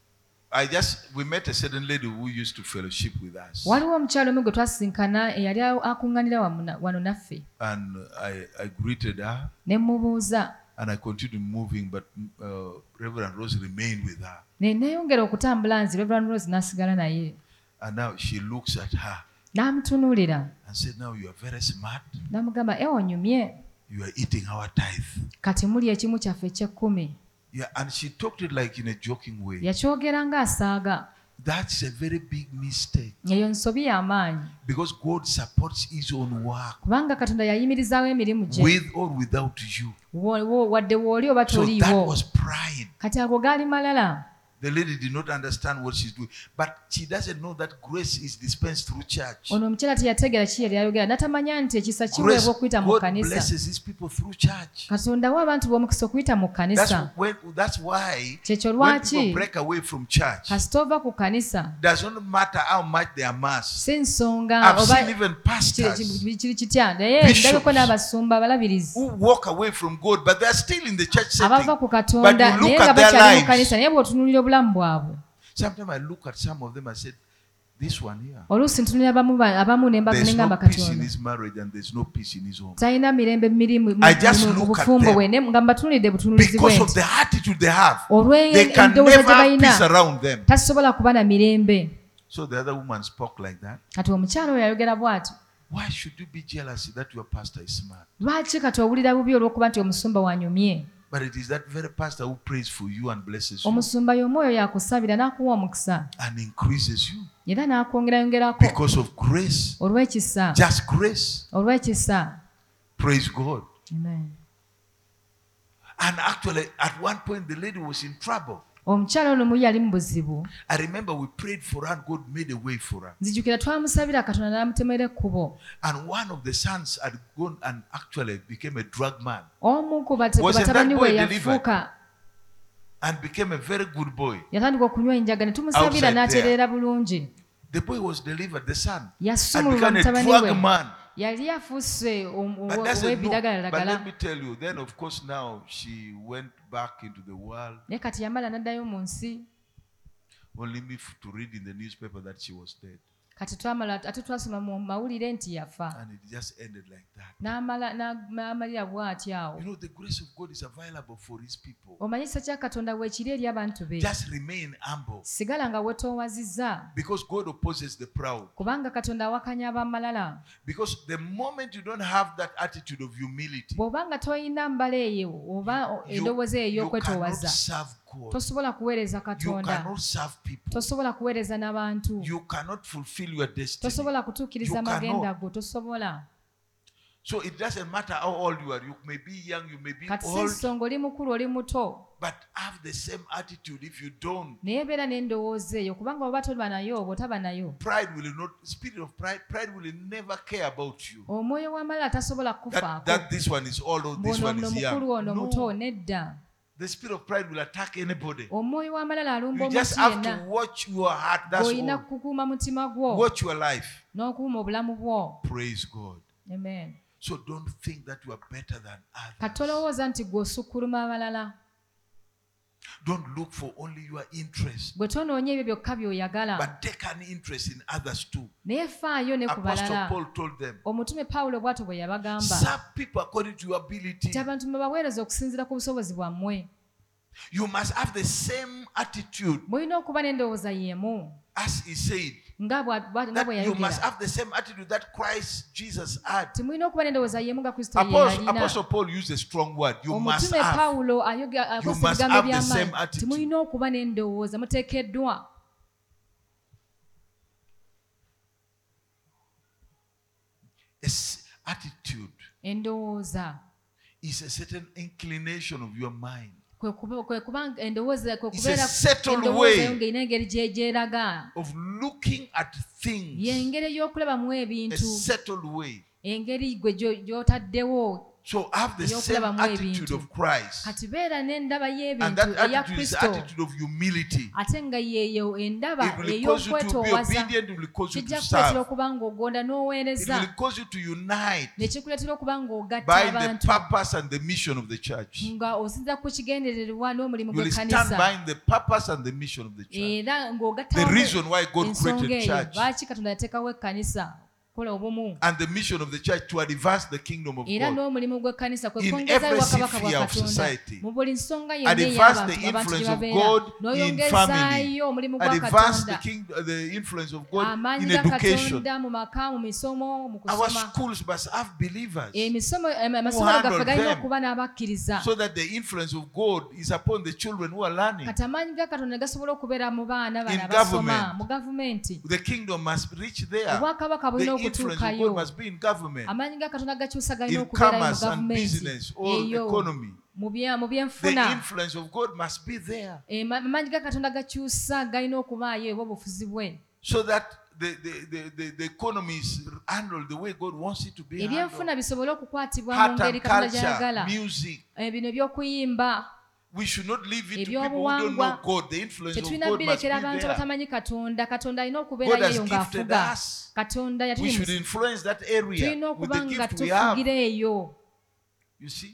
I just we met a certain lady who used to fellowship with us, waliwo omukyalo omu gwe twasinkana eyali akuŋŋaanira wamu- wano naffe and I, I greeted her, ne mubuuza and I continued moving, but uh, Reverend Rose remained with her, ne neeyongera okutambula nzi Reverend Rose n'asigala naye and now she looks at her n'amutunuulira and said, "Now you are very smart. n'amugamba ewa onyumye You are eating our tithe." kati muli ekimu kyaffe eky'ekkumi. Yeah, and she talked it like in a joking way. yakyogera ng'asaaga. That's a very big mistake, eyo nsobi y'amaanyi because God supports His own work kubanga katonda yayimirizaawo emirimu gye with or without you. Wo- wo- wadde w'oli oba So that toliiwo. was pride. kati ago gaali malala. The lady did not understand what she's doing, but she doesn't know that grace is dispensed through church. ono omukyala teyategeera ki yali ayogera natamanya nti ekisa Grace, kiweebwa okuyita mu God kkanisa. blesses His people through church. katonda wa abantu b'omukisa okuyita mu That's kkanisa. when. That's why kyekyo when people lwaki break away from church, kasita ova ku kkanisa does not matter how much they are mass. si nsonga I've oba seen even pastors kiri kiri kitya naye bishops, ndabeko n'abasumba abalabirizi who walk away from God, but they are still in the church abava setting. ku But katonda you naye look nga at their bakyali mu lives. kkanisa naye bw'otunuulira obulamu bwabwe. Sometimes I look at some of them and said, "This one here, oluusi ntunulira abamu ba- abamu ne mba- there's ne no ngamba peace in katonda his marriage and there's no peace in his home talina mirembe mirimu I just mu look at bufumbo them bwe ne nga mbatunuulidde butunuulizi bwe because of nti the attitude they have. They can olw'endowooza never gye have peace balina around them." tasobola kuba na mirembe. So the other woman spoke like that. kati omukyala oyo yayogera bw'ati Why should you be jealous that your pastor is smart? lwaki kati owulira bubi olw'okuba nti omusumba wanyumye? But it is that very pastor who prays for you and blesses you omusumba y'omwoyo yakusabira n'akuwa omukisa and increases you era n'akwongerayongerako because of grace. olw'ekisa Just grace. olw'ekisa. Praise God. Amen. And actually, at one point, the lady was in trouble. omukyala ono mu yali mu buzibu. I remember we prayed for her and God made a way for her. nzijukira twamusabira katonda n'amutemera ekkubo. And one of the sons had gone and actually became a drug man omu ku bate- ku Wasn't batabani that we boy delivered? yafuuka and became a very good boy. yatandika okunywa enjaga ne tumusabira Outside n'atereera bulungi. The boy was delivered, the son, and yasumululwa became a mutabani drug we man. yali afuuse om- But, that's a no, but let ow'ebiragalalagala me tell you, then of course now she went back into the world. naye kati yamala n'addayo mu nsi. Only me f- to read in the newspaper that she was dead. kati twamala ate twasoma mu mawulire nti yafa. And it just ended like that. n'amala na- n'amalira bw'ati awo. You know, the grace of God is available for His people. omanyisa kya katonda weekiri eri abantu be. Just remain humble sigala nga weetoowazizza because God opposes the proud. kubanga katonda awakanya ab'amalala. Because the moment you don't have that attitude of humility, bw'obanga toyina mbala eyo oba o- you, endowooza eyo you cannot y'okwetoowaza serve God. tosobola kuweereza You katonda cannot serve people. tosobola kuweereza n'abantu You cannot fulfill your destiny. tosobola kutuukiriza You amagenda cannot. go tosobola. So it doesn't matter how old you are. You may be young, you may be kati si old, nsonga oli mukulu oli muto but have the same attitude. If you don't, naye beera n'endowooza eyo kubanga oba toba nayo oba otaba nayo pride will not, spirit of pride, pride will never care about you. omwoyo w'amalala tasobola That, kufaako that this one is old or this bw'ono one ono is mukulu young. ono muto No, nedda. the spirit of pride will attack anybody. omwoyo w'amalala alumba You just omuntu have to yenna. watch your heart. That's olina all. kukuuma mutima gwo Watch your life. n'okuuma obulamu bwo. Praise God. Amen. So don't think that you are better than kati others. tolowooza nti gwe osukkuluma abalala. Don't look for only your interest, bwe tonoonya ebyo byokka by'oyagala but take an interest in others too. naye faayo ne ku Apostle balala. Paul told them, omutume pawulo bw'atyo bwe yabagamba serve people according to your ability. nti abantu mubaweereza okusinziira ku busobozi bwammwe. You must have the same attitude mulina okuba n'endowooza y'emu as he said. nga bwa- bwa- nga That bwe you must yayogera. have the same attitude that Christ Jesus had. ti mulina okuba n'endowooza y'emu nga kristo ye Apostle, yalina. Apostle Paul used a strong word. You must omutume have. pawulo ayoga- akozesa must ebigambo have the same eby'amaanyi ti attitude. mulina okuba n'endowooza muteekeddwa. This attitude endowooza is a certain inclination of your mind. kwe kuba- kwe kuba endowooza kwe It's kubeera a settled endowooza way yo ng'erina engeri gye- gyeraga. of looking at things. y'engeri ey'okulabamu A ebintu settled way. engeri gwe gyo- gy'otaddewo So have the same ey'okulabamu attitude ebintu. of Christ. Kati beera n'endaba And y'ebintu that eya attitude is the Kristo, attitude of humility. ate nga yeeyo endaba It will cause you to be ey'okwetoowaza. obedient, it will cause you Kijja to kukuleetera serve. okuba ng'ogonda It n'oweereza, will cause you to unite ne kikuleetera okuba ng'ogatta by the abantu purpose and the mission of the church. nga osinza ku kigendererwa n'omulimu You will stand gw'ekkanisa, behind the purpose and the mission of the church. era ng'ogatta The reason why God ensonga created eyo church lwaki Katonda yateekawo ekkanisa, kola obumu, and the mission of the church to advance the kingdom of era God. n'omulimu gw'ekkanisa kwe In kwongezaayo every wakabaka bwa sphere of Katonda society. mu buli nsonga yonna Advance ey'abantu the abantu gye influence of babeera, God in n'oyongezaayo family. omulimu gwa Advance the Katonda, king, the influence of God amaanyi in ga education. Katonda mu maka, mu misomo, mu Our kusoma. schools must have believers Emisomo em- amasomero handle gaffe galina them okuba n'abakkiriza, so that the influence of God is upon the children who are learning. kati amaanyi ga Katonda gasobola okubeera mu baana bano In abasoma government. mu gavumenti. The kingdom must reach there. Obwakabaka bulina The influence of God okutuukayo, must be in government, amaanyi ga Katonda gakyusa galina in okubeerayo mu commerce and gavumenti business or eyo, economy. mu bya- mu The byenfuna. influence of God must be there Eh, ma- amaanyi ga Katonda gakyusa galina okubaayo oba obufuzi bwe, so that the, the, the, the, the economy is handled the way God wants it to be handled. ebyenfuna bisobole okukwatibwa mu Art ngeri and Katonda culture, gy'ayagala. music. Eh, bino ebyokuyimba We should not leave it to people who don't ebyobuwangwa know God. The influence of tetulina God must be birekera abantu there. abatamanyi Katonda. Katonda alina God okubeerayo has eyo gifted ng'afuga. us. Katonda We should yatuyimisa, influence that area tulina with okuba the nga gift we have. tufugira eyo. You see,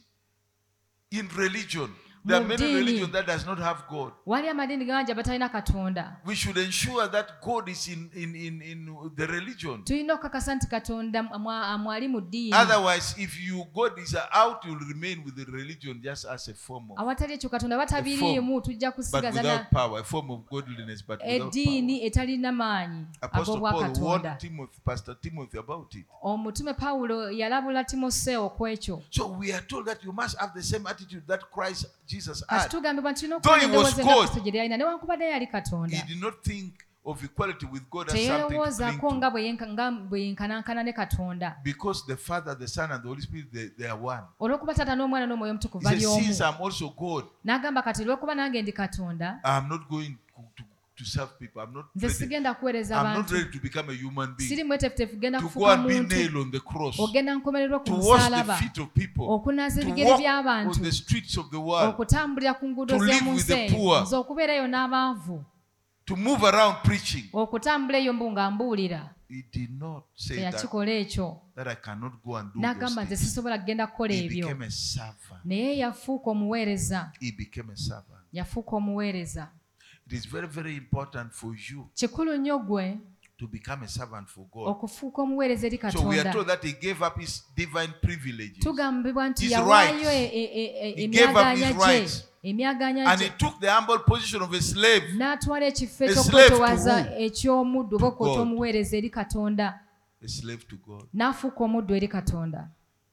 in religion, there are Mu many ddiini. religions that does not have God. Wali amadiini gangi abatalina Katonda. We should ensure that God is in, in, in, in the religion. Tulina okukakasa nti Katonda mwa- mwali mu ddiini. Otherwise, if you God is out, you will remain with the religion just as a form of, Awatali ekyo Katonda batabiriimu, tujja but kusigaza without na power, a form of godliness, but without power. eddiini etalina maanyi Apostle Paul ag'obwakatonda. warned Timothy, Pastor Timothy about it. Omutume Pawulo yalabula Timoseewo ku ekyo. So we are told that you must have the same attitude that Christ Jesus Kati had. tugambibwa nti tulina Though okuba he was endowooza nga God, Kristo gye yalina newankubadde yali Katonda. He did not think of equality with God as something to cling Teyerowoozaako to. nga bwe yenka- nga bwe yenkanankana ne Katonda. Because the Father, the Son, and the Holy Spirit, they, they are one. Olw'okuba Taata n'Omwana n'Omwoyo He Omutukuvu says, bali omu. since I'm also God, N'agamba kati lw'okuba nange ndi Katonda, I'm not going to, to, to serve people. I'm not nze ready. sigenda kuweereza I'm not bantu. ready to become a human being. Siri mweteefuteefu kugenda To go kufuuka and be muntu. nailed on the cross. Ogenda nkomererwa ku To wash the musaalaba. feet of people. Okunaaza To ebigere walk by'abantu. on the streets of the world. Okutambulira ku nguudo To live z'omu with the nsi poor. eyo. Nze okubeerayo n'abaavu. To move around preaching. Okutambula eyo mbu nga mbuulira. He did not say that, Teyakikola ekyo. that I cannot go and do N'agamba those nze things. sisobola kugenda kukola He ebyo. became a servant. Naye yafuuka omuweereza. He became a servant. Yafuuka omuweereza. It is very, very important for you Kikulu nnyo gwe to become a servant for God. okufuuka omuweereza eri So we are Katonda. told that he gave up his divine privileges Tugambibwa nti His yawaayo rights. e- e- e- He gave up emyagaanya his gye. rights. Emyagaanya and he gye. took the humble position of a slave. N'atwala ekifo A slave eky'okwetowaza to who? eky'omuddu oba To okwota God. omuweereza eri Katonda. A slave to God. N'afuuka omuddu eri Katonda.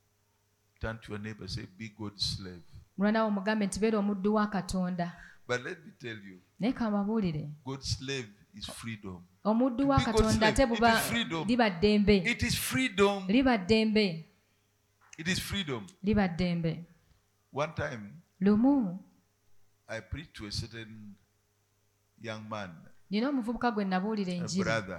Turn to your neighbor, say, be God's slave. Mulwanawo mugambe nti beera omuddu wa Katonda. But let me tell you, Naye kambabuulire. God's slave is freedom. Omuddu wa To be God's Katonda ate slave, it buba is freedom. liba ddembe. It is freedom. Liba ddembe. It is freedom. Liba ddembe. One time, Lumu I preached to a certain young man, nina omuvubuka gwe nabuulira a enjiri. brother.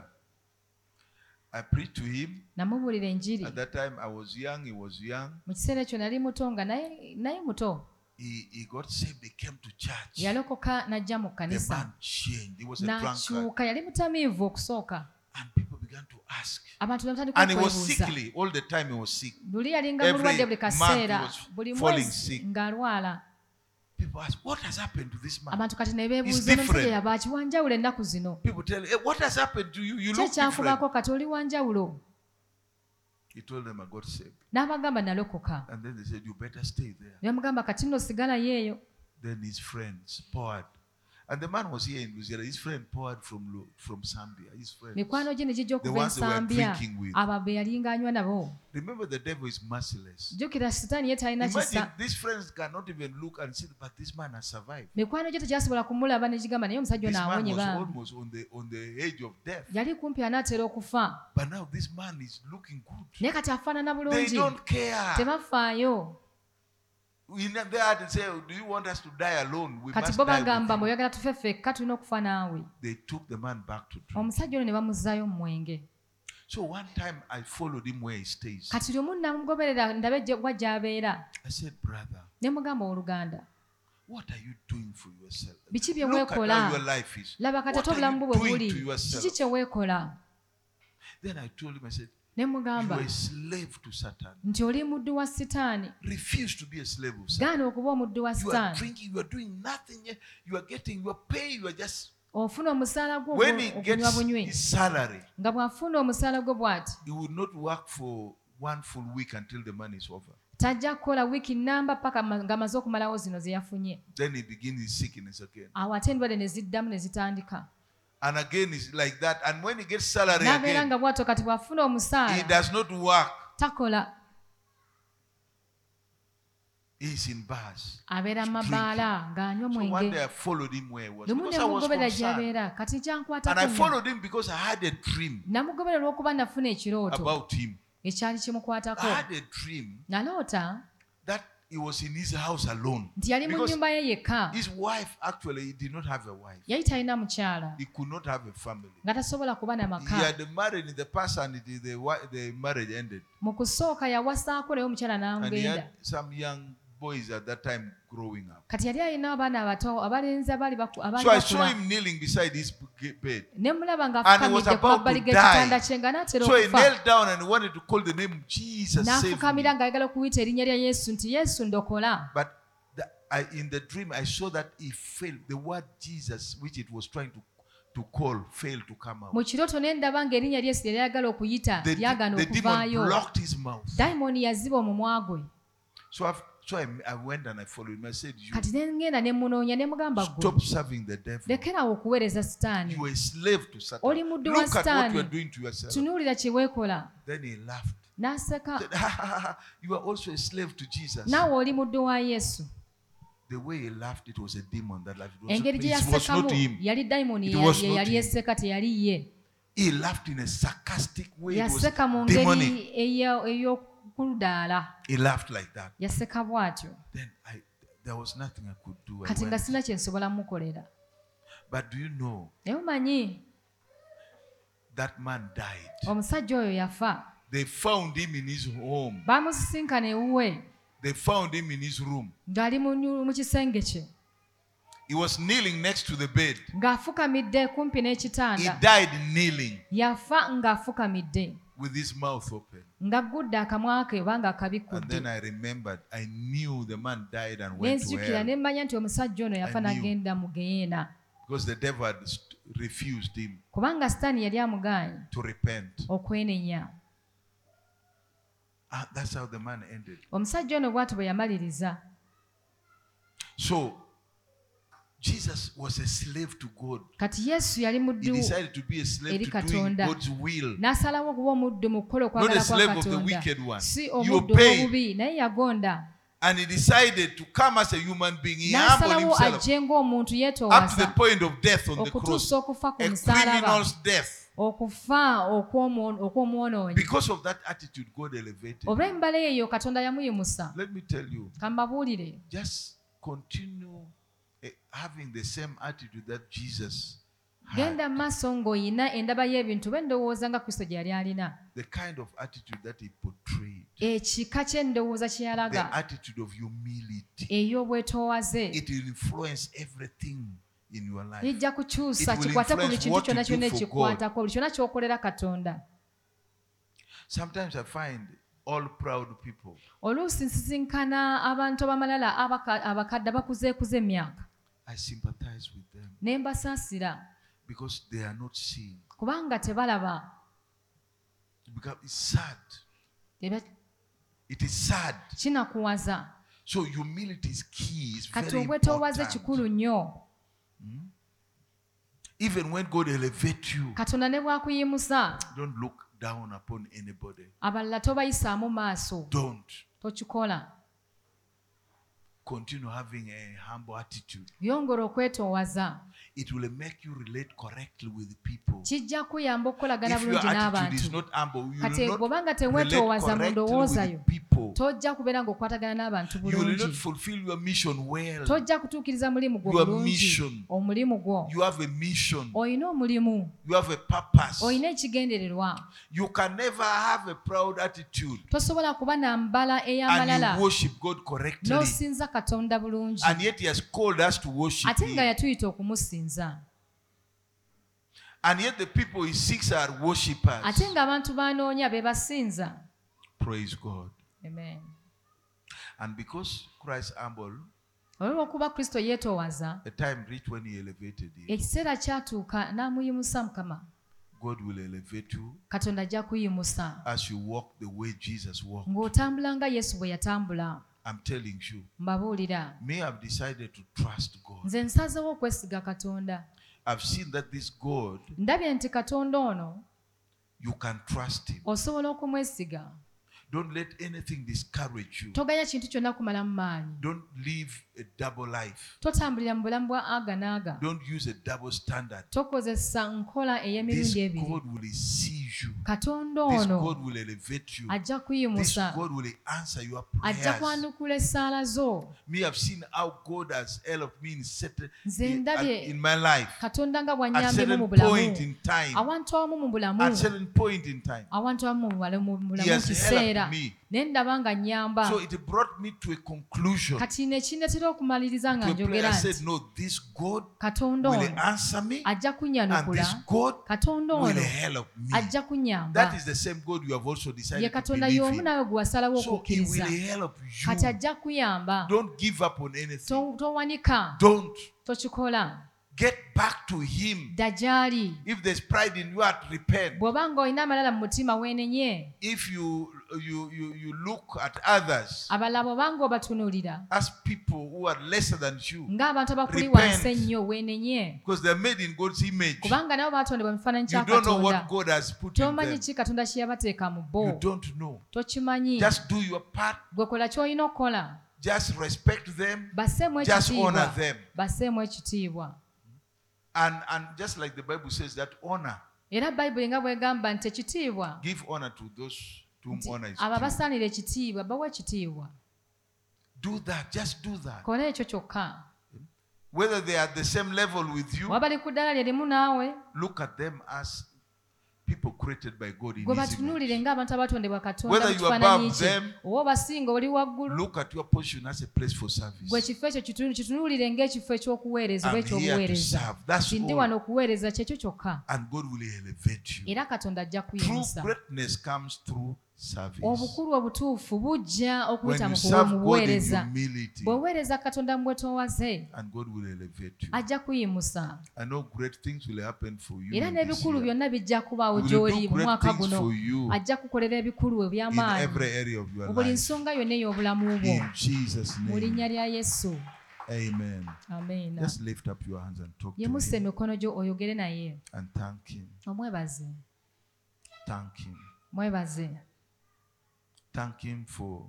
I preached to him. Namubuulira enjiri. At that time, I was young, he was young. Mu kiseera ekyo nali muto nga naye naye muto. He, he got saved, he came to church. Yalokoka n'ajja mu The kkanisa. man changed. He was a drunkard. N'akyuka yali mutamiivu okusooka. And people began to ask. Abantu ne batandika And he was okwebuuza. sickly. All the time he was sick. Luli yalinga Every mulwadde buli month kaseera. he was Buli falling mwezi sick. ng'alwala. People ask, what has happened to this man? Abantu kati ne He's beebuuza different. n'omusajja yaba kiwanjawulo ennaku zino. People tell him, hey, what has happened to you? You Ki look different. ekyankubako kati oli wanjawulo? He told them, I got saved. N'abagamba nalokoka. And then they said, you better stay there. Ne bamugamba kati nno sigalayo eyo. Then his friends poured. And the man was here in Louisiana. His friend poured from Lo- from Zambia. His friends. Mikwano gye ne gijja The okuva ones they were ensambya. drinking with. Abo be yalinga anywa nabo. Remember, the devil is merciless. Jjukira sitaani ye talina Imagine kisa. these friends cannot even look and see, but this man has survived. Mikwano gye tekyasobola kumulaba ne gigamba naye omusajja This ono man awonye was bambi. almost on the on the edge of death. Yali kumpi anaatera okufa. But now this man is looking good. Naye kati afaanana They bulungi. don't care. Tebafaayo. We ne- They had to say, do you want us to die alone? We Kati must bo die with bagamba you. bw'oyagala tufe ffekka tulina okufa naawe. They took the man back to drink. Omusajja ono ne bamuzzaayo mu mwenge. So one time I followed him where he stays. kati lumu namugoberera ndabe gye- wa gy'abeera I said, brother, ne mugamba oluganda what are you doing for yourself? biki bye Look at weekola how your life is. laba What katata are obulamu you bwe doing buli to yourself? kiki kye weekola Then I told him, I said, ne you mugamba are a slave to Satan. nti oli muddu wa sitaani Refuse to be a slave of Satan. gaana okuba omuddu wa You are sitaani drinking, you are doing nothing yet. You are getting, you are paying, you are just. ofuna omusaala gwo When he okunywa gets bunywi his salary, nga bw'afuna omusaala gwe bw'ati he will not work for one full week until the money is over. tajja kukola wiiki nnamba paka ma- ng'amaze okumalawo zino ze yafunye Then he begins his sickness again. awo ate endwadde ne ziddamu ne zitandika And again, it's like that. And when he gets salary n'abeera again, nga bw'atyo kati bw'afuna he omusaala does not work. takola He's in bars. abeera mu He's mabaala ng'anywa So one mwenge day I followed him where he was. lumu Because ne I was mugoberera concerned. gy'abeera kati And I kyankwatako nnyo followed him because I had a dream namugoberera olw'okuba nafuna ekirooto about him. ekyali I kimukwatako had a dream naloota that he was in his house alone. nti yali mu Because nnyumba ye yekka his wife, actually, he did not have a wife. yali talina mukyala He could not have a family. nga tasobola kuba na He maka had married in the past and it, the, wi- the marriage ended. mu kusooka yawasaako naye omukyala And he n'angenda had some young boys at that time growing up. kati yali alina abaana abato abalenzi abaali baku- abaali So I saw bakula him kneeling beside his b- bed. ne mulaba And he was ng'afukamidde ku about mabbali to g'ekitanda die. kye nga n'atera So he okufa knelt down and wanted to call the name Jesus. Save me. n'afukamira ng'ayagala okuyita erinnya lya yesu nti yesu ndokola But the, I, in the dream, I saw that he failed. The word Jesus, which it was trying to, to call, failed to come out. mu kirooto ne ndaba ng'erinnya lya yesu lye lyagala okuyita The, lyagaana the demon okuvaayo blocked his mouth. dayimooni yaziba omumwa gwe So, I've, so I, I went and I followed him. I said, you kati ne ngenda ne munoonya ne mugamba gwe stop serving the devil. lekerawo okuweereza sitaani You are a slave to Satan. Oli muddu wa Look at what Sitaani. you are doing to yourself. tunuulira kye weekola Then he laughed. n'aseka Said, ha, ha, ha, ha, you are also a slave to Jesus. naawe oli muddu wa yesu The way he laughed, it was a demon that laughed. It was, engeri gye it was yasekamu not him. yali dayimooni It ye was ye not yali him. eseka teyali ye He laughed in a sarcastic way. It was yaseka mu demonic. ngeri eya- ey'okuludaala He laughed like that. yaseka bw'atyo Then I, there was nothing I could do. I kati nga went. sina kye nsobola mukolera But do you know naye omanyi that man died? omusajja oyo yafa They found him in his home. bamusisinkana ewuwe They found him in his room. ng'ali mu nyu- mu kisenge kye He was kneeling next to the bed. ng'afukamidde kumpi He n'ekitanda died kneeling yafa ng'afukamidde with his mouth open. ng'aggudde akamwa ke oba And ng'akabikkudde then I remembered, I knew the man died and went to nenzijukira ne hell mmanya nti omusajja ono yafa I knew. n'agenda mu geyeena because the devil had st- refused him kubanga sitaani yali amugaanye to repent. okwenenya Ah, that's how the man ended. omusajja ono bw'atyo bwe yamaliriza So, Jesus was a slave to God. kati yesu yali He muddu decided to be a slave eri to doing Katonda. God's will. n'asalawo okuba omuddu mu kukola Not a okwagala kwa slave of the katonda wicked one. si You omuddu obeyed. ow'obubi naye yagonda And he decided to come as a human being. He humbled n'asalawo himself ajje ng'omuntu up to the yeetoowaza point of death on the cross. okutuusa okufa ku A musaalaba criminal's death. okufa okw'omwo- okw'omwonoonyi Because of that attitude, God elevated him. olw'embala eyo katonda yamuyimusa Let me tell you, kambabuulire just continue eh, having the same attitude that Jesus had. genda mu maaso ng'oyina endaba y'ebintu b'endowooza nga kristo gye yali alina The kind of attitude that he portrayed. ekika ky'endowooza kye The yalaga attitude of humility. ey'obwetoowaze It will influence everything in your life. lijja kukyusa It will kikwate ku buli influence kintu what kyonna you do kyonna for ekikwatako buli kyonna ky'okolera katonda Sometimes I find all proud people. oluusi nsisinkana abantu abamalala abaka- abakadde abakuzeekuze emyaka I sympathize with them ne mbasaasira because they are not seeing. kubanga tebalaba Because it's sad. Teba- It is sad. kinakuwaza So humility is key. It's kati very obwetoowaze important. kikulu nnyo Even when God elevates you, katonda ne bw'akuyimusa don't look down upon anybody. abalala tobayisaamu maaso Don't. tokikola continue having a humble attitude, yongera okwetoowaza, it will make you relate correctly with people. kijja kuyamba okukolagana If your bulungi attitude is n'abantu. not humble, you Kati will not bw'obanga relate teweetoowaza mu correctly ndowooza yo, with people. tojja kubeera ng'okwatagana n'abantu You will not bulungi. fulfill your mission well. Tojja kutuukiriza mulimu gwo Your bulungi. mission. Omulimu gwo. You have a mission. Olina omulimu. You have a purpose. Olina ekigendererwa. You can never have a proud attitude Tosobola kuba na mbala and ey'amalala you worship God correctly. n'osinza Katonda bulungi. And yet He has called us to worship Ate nga Him. yatuyita okumusinza. And yet the people He seeks are worshippers. Ate nga abantu banoonya be basinza. Praise God. Amen. And because Christ humbled, Olw'okuba Kristo yeetoowaza, the time reached when He elevated Him. ekiseera kyatuuka n'amuyimusa Mukama. God will elevate you Katonda ajja kuyimusa as you walk the way Jesus walked. ng'otambula nga Yesu bwe yatambula. I'm telling you, Mbabuulira, me have decided to trust God. nze nsazeewo okwesiga Katonda. I've seen that this God, Ndabye nti Katonda ono you can trust Him. osobola okumwesiga. Don't let anything discourage you. Toganya kintu kyonna kumalamu maanyi. Don't live a double life. Totambulira mu bulamu bwa aga n'aga. Don't use a double standard. Tokozesa nkola This ey'emirundi ebiri. God will seize you. Katonda This ono God will elevate you. ajja This kuyimusa. God will answer your Ajja prayers. kwanukula essaala zo. Me, I've seen how God has helped me in certain Nze in, ndabye in my life. Katonda nga At bw'annyambyemu mu certain point bulamu. in time. Awantu awamu mu bulamu. At certain point in time. Awantu awamu mu bulamu mu He bulamu has kiseera. helped me. Ne ndaba nga nnyamba. So it brought me to a conclusion. Kati ne kindeetera okumaliriza nga To a prayer. njogera I said, nti no, this God Katonda will ono answer me. ajja And kunnyanukula. this God Katonda will ono help me. ajja kunnyamba. That is the same God you have also Ye decided to Katonda believe y'omu in. naawe gwe wasalawo So He will okukkiriza. help Kati you. ajja kuyamba. Don't give up on anything. To- Towanika. Don't. Tokikola. Get back to Him. Dda gy'ali. If there's pride in you, heart, repent. Bw'oba ng'olina amalala mu mutima weenenye. If you you you you look at others Abalala bw'oba ng'obatunuulira as people who are lesser than you, ng'abantu abakuli Repent. wansi ennyo weenenye. because they're made in God's image, Kubanga nabo baatondebwa mu kifaananyi you kya don't know Katonda. what God has put in Tomanyi them. ki Katonda kye yabateeka mu bo. You don't know. Tokimanyi. Just do your part. Gwe kola ky'olina okukola. Just respect them. Basseemu Just honor ekitiibwa. them. Basseemu ekitiibwa. And and just like the Bible says, that honor, Era Bayibuli nga bw'egamba nti ekitiibwa give honor to those to whom nti honor is abo due. abasaanira ekitiibwa bawa ekitiibwa. Do that. Just do that. Kola ekyo kyokka. Whether they are at the same level with you, Waba bali ku ddala lye limu naawe, look at them as people created by God in gwe His batunuulire image. ng'abantu abatondebwa Katonda Whether mu you are kifaananyi above kye. them, Oba obasinga oli waggulu, Look at your position as a place for service. gwe ekifo ekyo kitunu- kitunuulire ng'ekifo ekyokuweereza oba I'm here to ekyobuweereza. serve. That's Nti ndi all. wano okuweereza kyekyo kyokka. And God will elevate you. Era Katonda ajja True kuyimusa. greatness comes through service. Obukulu obutuufu bujja okuyita When mu you kuwa serve God in omubuweereza. humility, Bw'oweereza Katonda mu bwetoowaze, and God will elevate you. ajja kuyimusa. I know great things will happen for you. Era in this n'ebikulu year. byonna bijja kubaawo He will gy'oli do mu great mwaka things guno. for you Ajja kukolera ebikulu in eby'amaanyi every area of your mu buli life. nsonga yonna ey'obulamu bwo. In Jesus' Mu name. linnya lya Yesu. Amen. Amiina. Just lift up your hands and talk to Yimusa him emikono gyo oyogere naye. and thank him. Omwebaze. Thank him. Mwebaze. Thank him for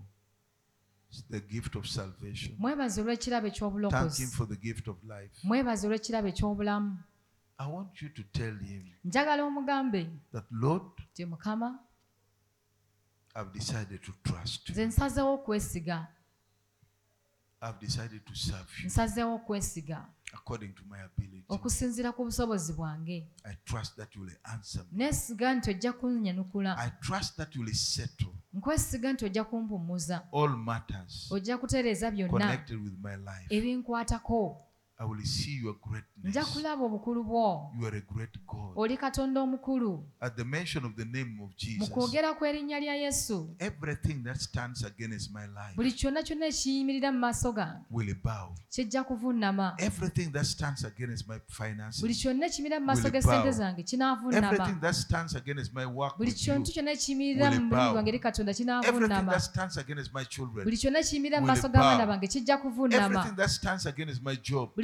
the gift of salvation. Mwebaze olw'ekirabo Thank him eky'obulokozi. for the gift of life. Mwebaze olw'ekirabo eky'obulamu. I want you to tell him Njagala omugambe that, Lord, nti Mukama, I've decided to trust nze you. nsazeewo okwesiga. I've decided to serve you Nsazeewo okwesiga according to my ability. okusinziira ku busobozi bwange. I trust that you will answer me. Neesiga nti ojja kunnyanukula. I trust that you will settle Nkwesiga nti ojja kumpummuza. all matters Ojja kutereeza byonna connected with my life. ebinkwatako. I will see your Nja greatness. kulaba obukulu bwo. You are a great God. Oli Katonda omukulu. At the mention of the name of Mu Jesus, kwogera kw'erinnya lya Yesu, everything that stands against my life buli kyonna kyonna ekiyimirira mu maaso gange will bow. kijja kuvunnama. Everything that stands against my Buli finances, kyonna ekiyimirira mu maaso will g'essente bow. zange everything kinaavunnama. that stands against my work Buli with you, kintu kyonna ekiyimirira will mu bow. mulimu gwange eri Katonda everything kinaavunnama. that stands against my children, Buli kyonna ekiyimirira mu will maaso g'abaana bow. bange kijja kuvunnama. everything that stands against my job, Buli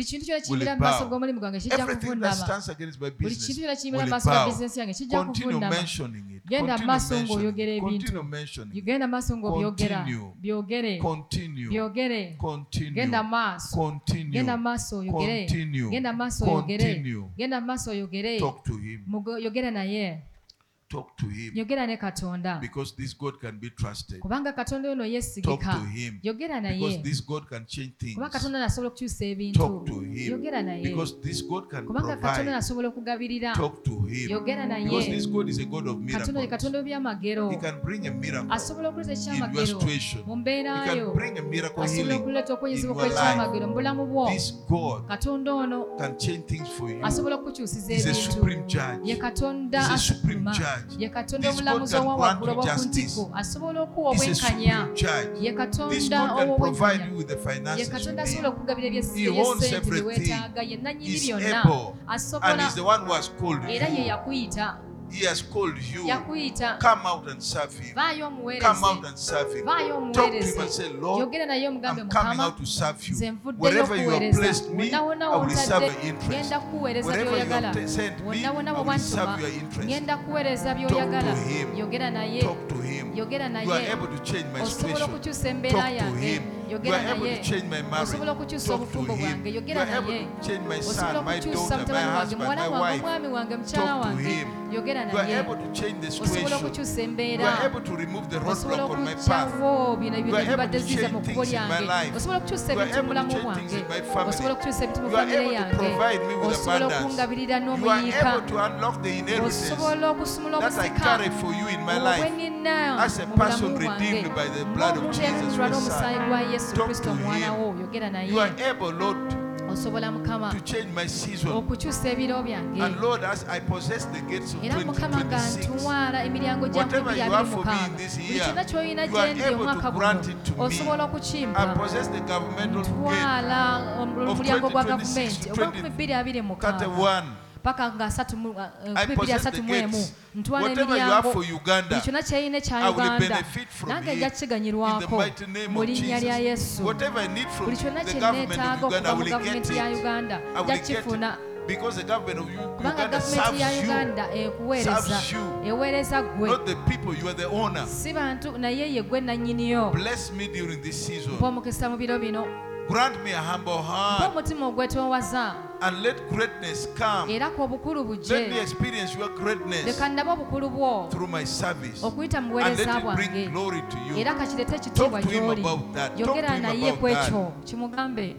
buli kintu kyonna will kiyimira it mu maaso bow? g'omulimu gwange kijja Everything that kuvundama stands against my buli business kintu kyonna kiyimira will mu it maaso ga bow? bizinensi yange kijja Continue kuvundama mentioning it. genda mu Continue maaso mentioning ng'oyogera it. ebintu Continue mentioning it. genda mu maaso ng'obyogera Continue. byogere Continue. byogere Continue. genda mu maaso Continue. genda mu maaso oyogere Continue. genda mu maaso oyogere Continue. genda mu maaso oyogere Talk to him. Mugo- yogera naye Talk to him. yogera ne katonda Because this God can be trusted. kubanga katonda ono Talk yeesigika to him. yogera Because naye this God can change things. kuba katonda nasobola okukyusa ebintu Talk to him. yogera naye Because this God can kubanga katonda provide. nasobola okugabirira Talk to him. yogera Because naye this God is a God of katonda ye miracles. katonda w'ebyamagero He can bring a miracle asobola okuleeta in your ekyamagero situation. mu He mbeera yo can bring a miracle asobola healing okuleeta in okwenyezebwa your life. kw'ekyamagero mu bulamu bwo This God katonda ono can change things for you. asobola okukyusiza He's a ebintu supreme judge. ye katonda He's a supreme asukuma judge. ye katonda This God omulamuzi can owa grant waggulu you obw'oku justice. ntiko asobola okuwa He's a obwenkanya supreme judge. ye This katonda God can provide ow'obwenkanya you with the ye finances you katonda asobola need. okugabira He owns ebyesente bye everything. weetaaga ye nannyini He's byonna able. And asobola he's the one who has called era ye you. yakuyita He has called you. yakuyita Come out and serve him. vaayo Come omuweereze out and serve him. vaayo Talk to him omuweereze and say, Lord, yogera naye omugambe I'm coming mukama out to serve you. nze nvuddeyo Wherever you have okuweereza placed me, wonna wonna I will serve wontadde your interest. ngenda kuweereza Wherever you by'oyagala have sent me, wonna wonna I bwe will serve wantuma your interest. ngenda kuweereza Talk by'oyagala to him. yogera naye Talk to him. yogera You are naye able to change my osobola situation. okukyusa embeera Talk to yange him. You yogera are able naye to change my marriage. osobola okukyusa Talk to obufumbo him. bwange You yogera are able naye to change my osobola son, my okukyusa daughter, my mutabani wange husband, muwala my wange wife. omwami wange mukyala Talk to wange him. yogera You are naye able to change the osobola situation. okukyusa You embeera are able to remove the osobola roadblock on my path. okugyawo bino You ebintu are able ebibadde to ziza change mu kkubo things in my lyange life. osobola okukyusa You are ebintu mu able to bulamu change bwange things in my family. osobola okukyusa ebintu mu You are famire able to yange provide me with osobola abundance. okungabirira You are n'omuyiika able to unlock the inheritance osobola okusumula that I obusika carry for you in my obwo bwe life. nina As a mu person bulamu bwange redeemed by the blood of ng'omuntu Jesus, eyanunulwa your n'omusaayi son. gwa yesu Talk kristo to omwana him. wo yogera You naye are able, Lord, osobola mukama to change my season. okukyusa ebiro byange And Lord, as I possess the gates of era mukama nga twenty twenty-six, ntwala emiryango gya whatever you have for me in mukaaga this buli year, kyonna ky'olina you are gye ndi able to omwaka grant guno it to me. osobola I okukimpa possess the governmental gate, ntwala omulyango gwa twenty twenty-six gavumenti to ogw'enkumi bbiri abiri mu mukaaga thirty-one. paka nga asatu mu- uh, I enkumi bbiri possess the asatu mu emu gates. ntwala Whatever you have emiryango for Uganda, buli kyonna kyeyina ekya I will uganda benefit from nange it. nja In the kiganyirwako mighty name mu of linnya lya Jesus. yesu Whatever I need from buli kyonna the kye government neetaaga of Uganda, I okuva mu will get gavumenti ya it. uganda I will nja get kifuna it. Because the government of U- kubanga Uganda gavumenti ya serves you, uganda ekuweereza serves you. eweereza ggwe not the people. You are the owner. si bantu naye ye gwe nannyiniyo Bless me during this season. mpa omukisa mu biro bino Grant me a humble mpa heart omutima ogwetoowaza and let greatness come. era ku obukulu Let me bujje experience your greatness leka ndabe obukulu bwo through my service. okuyita mu And buweereza let it bring bwange glory to you. era kakirete ekitiibwa Talk to him gy'oli about that. Talk to yogera him naye about ku that. ekyo kimugambe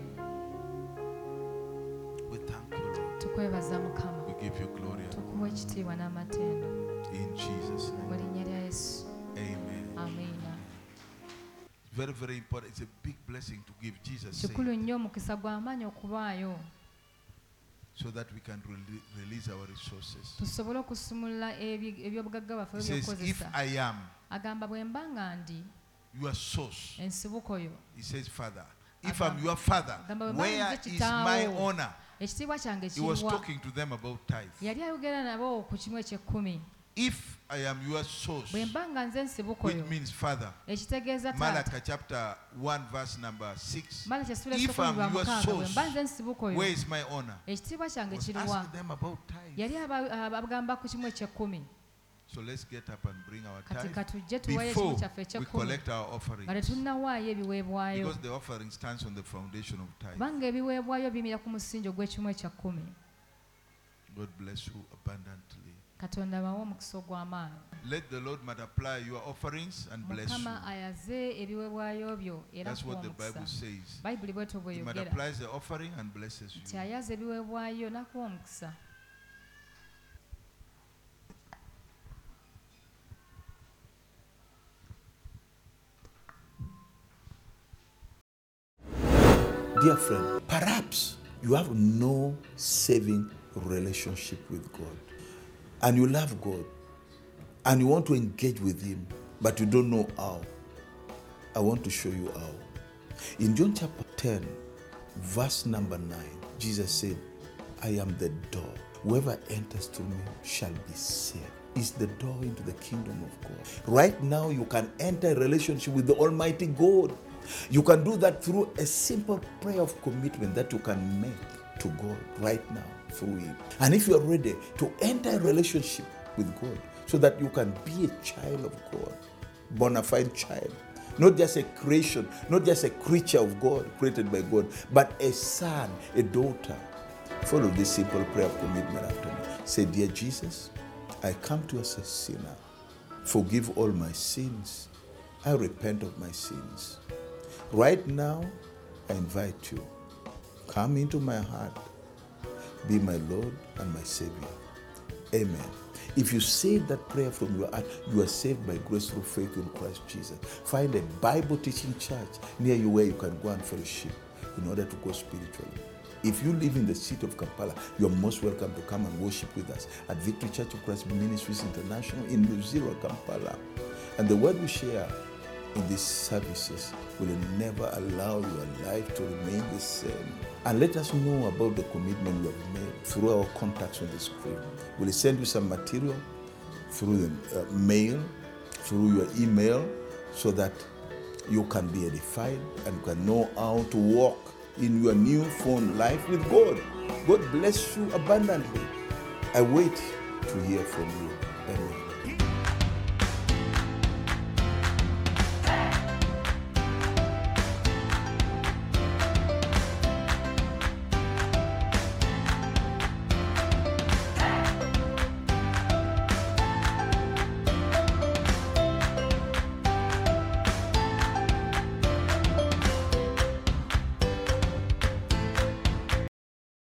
We thank you, Lord. tukwebaza mukama We give you glory tukuwa ekitiibwa n'amatendo in Jesus' mu name. linnya lya yesu Amen. amiina Very, very important. It's a big blessing to give Jesus kikulu saved, nnyo omukisa gw'amaanyi okubaayo so that we can rele- release our resources. tusobole okusumulula ebi- ebyobugagga bwaffe He says, if ebyokukozesa I am agamba bwe mba nga ndi your source, ensibuko yo he says, Father, if Agamba- I'm your father, agamba bwe mba where nze is kitaawo, my honor? ekitiibwa kyange He was kiruwa talking to them about tithe. yali ayogera nabo ku kimu eky'ekkumi If I am your source, bwe mba nga nze ensibuko which yo means father. ekitegeeza taata Malachi chapter one, verse number six. mala kyesula If ekikumi lwa I'm your mukaaga bwe source, mba nze ensibuko yo where is my honor? ekitiibwa He kyange was kiruwa asking them about tithe. yali aba- aba- abagamba ku kimu eky'ekkumi So let's get up and bring our kati tithe katujje tuwayo before ekimu kyaffe we eky'ekkumi collect our nga offerings. tetunnawaayo ebiweebwayo Because the offering stands on the foundation of tithe. kubanga ebiweebwayo bimira ku musingi ogw'ekimu ekyakkumi God bless you abundantly. katonda abawe omukisa ogw'amaanyi Let the Lord multiply your offerings and bless you. mukama ayaze ebiweebwayo byo era That's kuwa what the Bible omukisa says. bayibuli bwetyo He bweyogera multiplies the offering and blesses nti you. ayaze ebiweebwayo nakuwa omukisa Dear friend, perhaps you have no saving relationship with God and you love God and you want to engage with Him, but you don't know how. I want to show you how. In John chapter ten, verse number nine, Jesus said, I am the door. Whoever enters through me shall be saved. Is the door into the kingdom of God. Right now, you can enter a relationship with the Almighty God. You can do that through a simple prayer of commitment that you can make. to God right now through him. And if you are ready to enter a relationship with God so that you can be a child of God, bona fide child, not just a creation, not just a creature of God created by God, but a son, a daughter, follow this simple prayer of commitment after me. Say, dear Jesus, I come to you as a sinner. Forgive all my sins. I repent of my sins. Right now, I invite you. Come into my heart. Be my Lord and my Savior. Amen. If you say that prayer from your heart, you are saved by grace through faith in Christ Jesus. Find a Bible teaching church near you where you can go and fellowship in order to grow spiritually. If you live in the city of Kampala, you are most welcome to come and worship with us at Victory Church of Christ Ministries International in Luzira, Kampala. And the word we share in these services will never allow your life to remain the same. And let us know about the commitment you have made through our contacts on the screen. We'll send you some material through the uh, mail, through your email, so that you can be edified and can know how to walk in your newfound life with God. God bless you abundantly. I wait to hear from you. Amen.